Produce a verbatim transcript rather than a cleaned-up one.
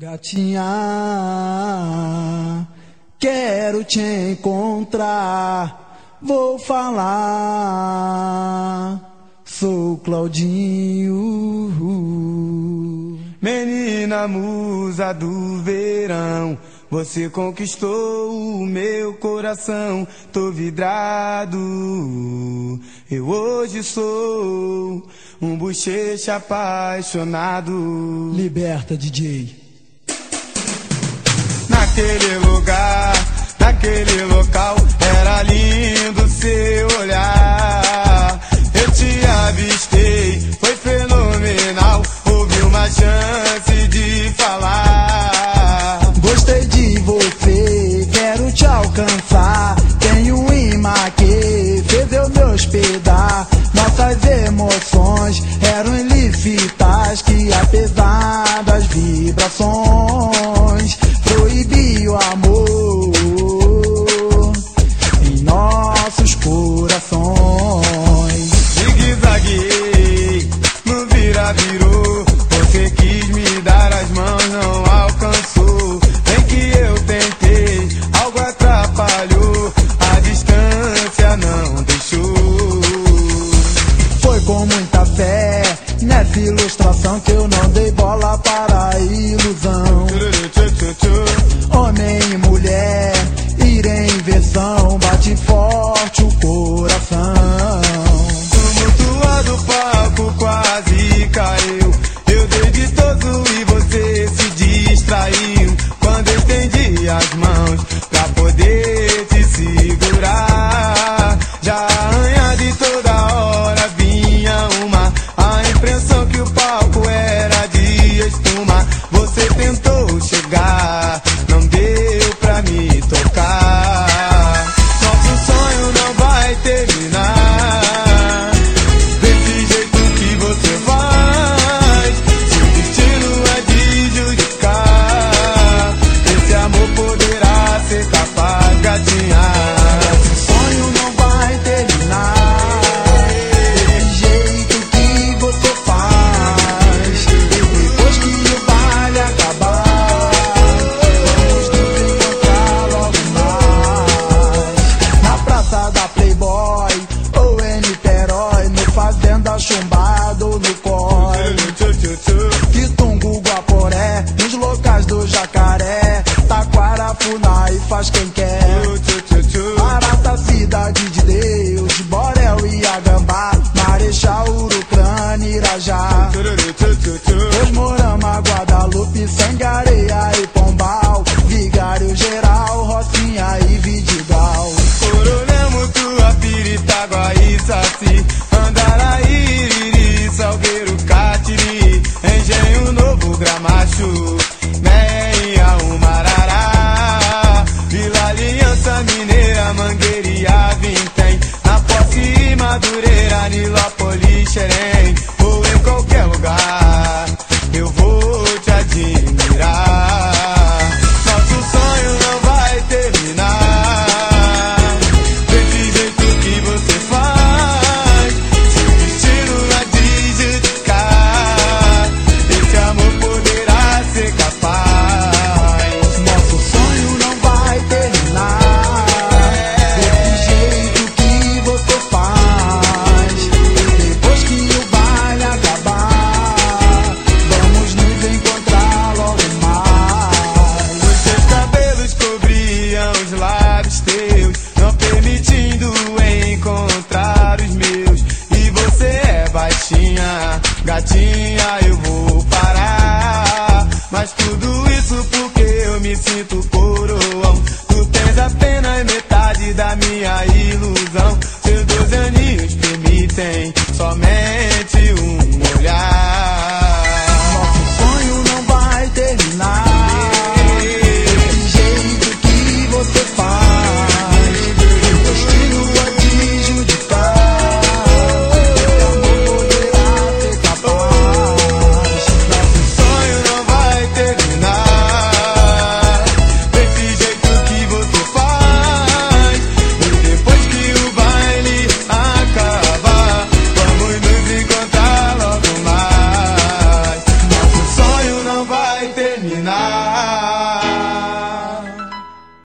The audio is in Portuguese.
Gatinha, quero te encontrar, vou falar, sou Claudinho. Menina musa do verão, você conquistou o meu coração, tô vidrado, eu hoje sou um bochecha apaixonado. Liberta, D J. Naquele lugar, naquele local, era lindo seu olhar. Eu te avistei, foi fenomenal, houve uma chance de falar. Gostei de você, quero te alcançar. Tenho um imã que fez eu me hospedar. Nossas emoções eram ilícitas, que apesar das vibrações proibia o amor em nossos corações. Zigue-zagueei, no vira-virou, você quis me dar as mãos, não alcançou. Bem que eu tentei, algo atrapalhou, a distância não deixou. Foi com muita fé nessa ilustração que eu não dei bola para a ilusão. Homem e mulher, ir em inversão, bate forte o coração. Tumultuado o palco quase caiu, eu dei de todo e você se distraiu. Quando eu estendi as mãos pra poder te segurar, já arranha de toda hora vinha uma, a impressão que o palco era de espuma. Você tentou chegar, não deu pra me tocar. Nosso sonho não vai terminar desse jeito que você faz. Seu destino é de judicar, esse amor poderá ser capaz, gatinha. Nosso sonho não vai terminar desse jeito que você faz. Depois que o baile acabar, vamos nos encontrar logo mais. Na praça da Playboy ou em Niterói, no Fazenda Chumbado ou no Coi, Quitungo, Guaporé, nos locais do Jacaré, Taquara, Funai, faz quem quer. Arata, cidade de Deus, Borel e Agambá, Marechal, Urucrânia, Irajá, Osmorama, Guadalupe, Sangareia e Pombal, Vigário Geral, Rocinha e Vidigal. Coronel, Mutuapira, Itaguaí, Saci, Andaraí, Iriri, Salgueiro, Catiri, Engenho Novo, Gramacho, Meia, Umarará, Vila Aliança Mineira, Mangueira, Vintém, na Posse e Madureira, Nilópolis, Xerém, ou em qualquer lugar, eu vou te admirar. Nosso sonho não vai terminar desse jeito que você faz. Seu destino é de judicar, esse amor poderá ser capaz. Nosso sonho não vai terminar desse jeito que você faz. Depois que o baile acabar, vamos nos encontrar logo mais. Os seus cabelos cobriam os lábios teus, não permitindo encontrar os meus. E você é baixinha, gatinha, eu vou parar. Mas tudo isso porque eu me sinto coroão. Tu tens apenas metade da minha ilusão.